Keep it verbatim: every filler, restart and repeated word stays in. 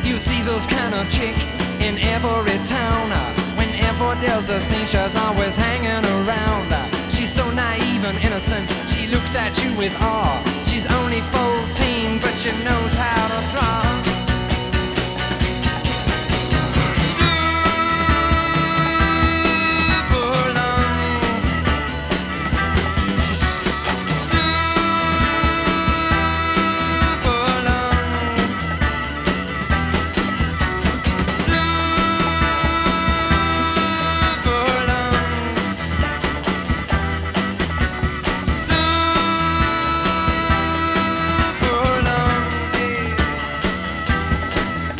You see those kind of chick in every town. Whenever there's a scene, she's always hanging around. She's so naive and innocent, she looks at you with awe. She's only fourteen, but she knows how to draw.